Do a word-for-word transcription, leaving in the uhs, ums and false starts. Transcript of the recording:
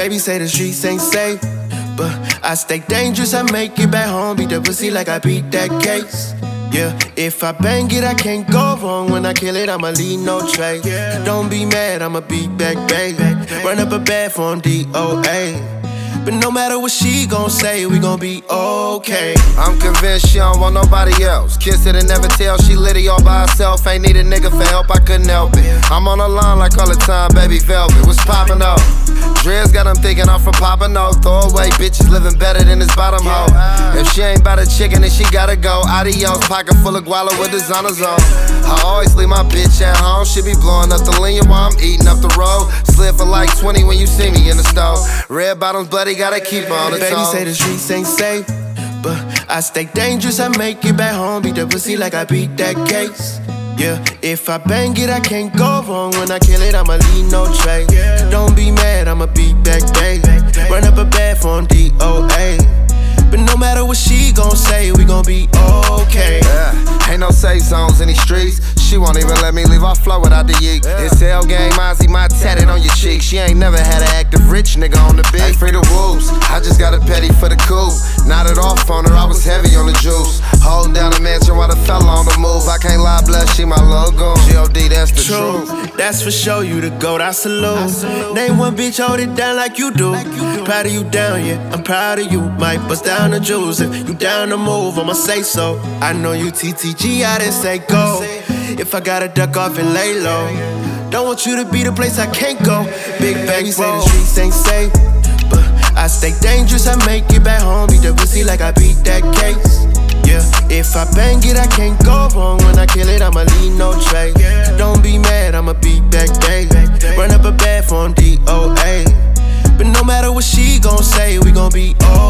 Baby say the streets ain't safe, but I stay dangerous, I make it back home. Beat the pussy like I beat that case. Yeah, if I bang it, I can't go wrong. When I kill it, I'ma leave no trace. Don't be mad, I'ma beat back, baby. Run up a bed for him, D O A. But no matter what she gon' say, we gon' be okay. I'm convinced she don't want nobody else. Kiss it and never tell, she litty all by herself. Ain't need a nigga for help, I couldn't help it. I'm on the line like all the time, baby velvet. What's poppin' up? Dreads got them thinking I'm from poppin' up. Throw away bitches living better than this bottom hoe. If she ain't bout a chicken, then she gotta go. Adios, pocket full of guala with designers on. I always leave my bitch at home. She be blowing up the lean while I'm eating up the road. Slip for like twenty when you see me in the store. Red bottoms, bloody, gotta keep on the Baby toe. say the streets ain't safe, but I stay dangerous, I make it back home. Beat the pussy like I beat that case. Yeah, if I bang it, I can't go wrong. When I kill it, I'ma leave no trace. Don't be mad, I'ma beat back, baby. Run up a bed for him, D O A. But no matter what she gon' say, we gon' be okay. Yeah, ain't no safe zones in these streets. She won't even let me leave off flow without the yeek. It's L game, Ozzy, my tatted on your cheek. She ain't never had an active rich nigga on the beat. Hey, free the wolves, I just got a petty for the coup. Not at off on her, I was heavy on the juice. Hold down the mansion while the fella on the move. I can't lie, blood, she my logo. G O D, that's the True, truth. that's for sure, you the GOAT, I salute. Name one bitch, hold it down like you do. Proud of you down, yeah, I'm proud of you. Might bust down the jewels if you down to move, I'ma say so. I know you T T G, I didn't say go. If I gotta duck off and lay low, don't want you to be the place I can't go. Big baby say the streets ain't safe, but I stay dangerous, I make it back home. Beat the pussy like I beat that case. Yeah, if I bang it, I can't go wrong. When I kill it, I'ma leave no trace. Don't be mad, I'ma beat back, baby. Run up a bed for him, D O A. But no matter what she gon' say, we gon' be okay.